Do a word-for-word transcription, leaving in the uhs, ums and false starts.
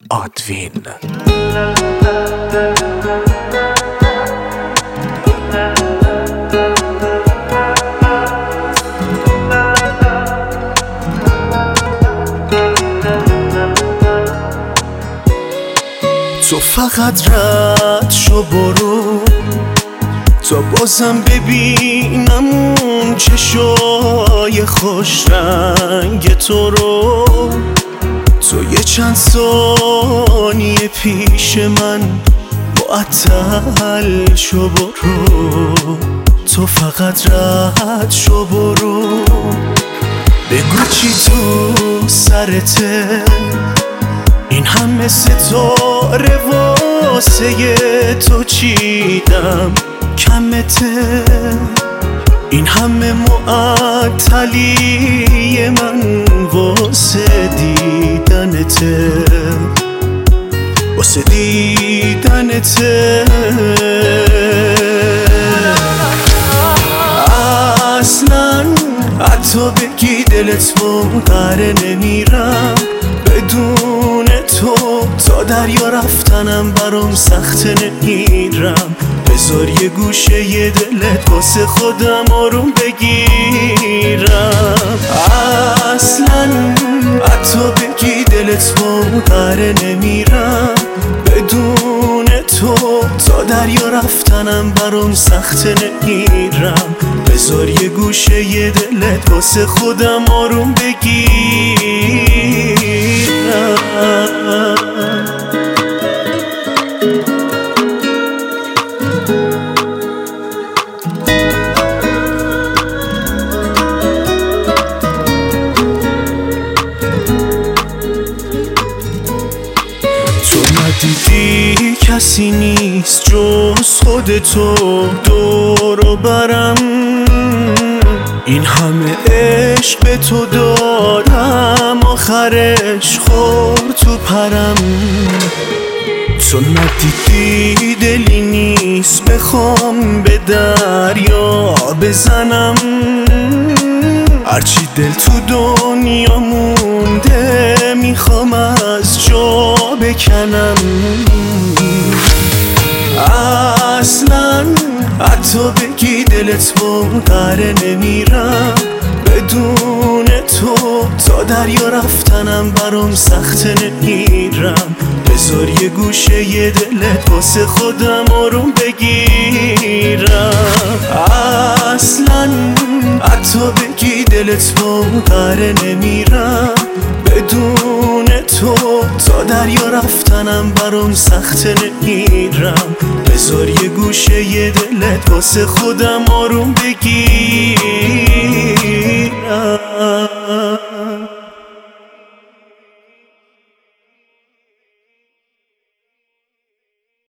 آدوین. تو فقط رد شو برو تا بازم ببینم اون چشای خوش رنگ تو رو. تو یه چند ثانیه پیش من معطل شو برو. تو فقط رد شو برو. بگو چی تو سرته، این همه ستاره واسه تو چیدم کمته. این همه معطلی من واسه دیدنته، واسه دیدنته. اصلا حتی بگی دلت بره نمیرم بدون تو. تا دریا رفتنم برام سخت نمیرم. بذار یه گوشه یه دلت واسه خودم آروم بگیرم. اصلا حتی بگی دلت بره نمیرم بدون تو. تا دریا رفتنم برام سخت نمیرم. بذار یه گوشه یه دلت واسه خودم آروم بگیرم. تو ندیدی کسی نیست جز خودتو دور و برم. این همه عشق به تو دادم آخرش خورد تو پرم. تو ندیدی دلی نیست بخوام به دریا بزنم. هرچی دل تو دنیا مونده میخوام از جا بکنم. اصلا حتی بگی دلت بره نمیرم بدون تو. تا دریا رفتنم برام سخت نمیرم. بذار یه گوشه یه دلت واسه خودم آروم بگیرم. اصلا حتی بگی دلت بره نمیرم بدون تو. تا دریا رفتنم برام سخت نمیرم. بذار یه گوشه یه دلت واسه خودم آروم بگیرم.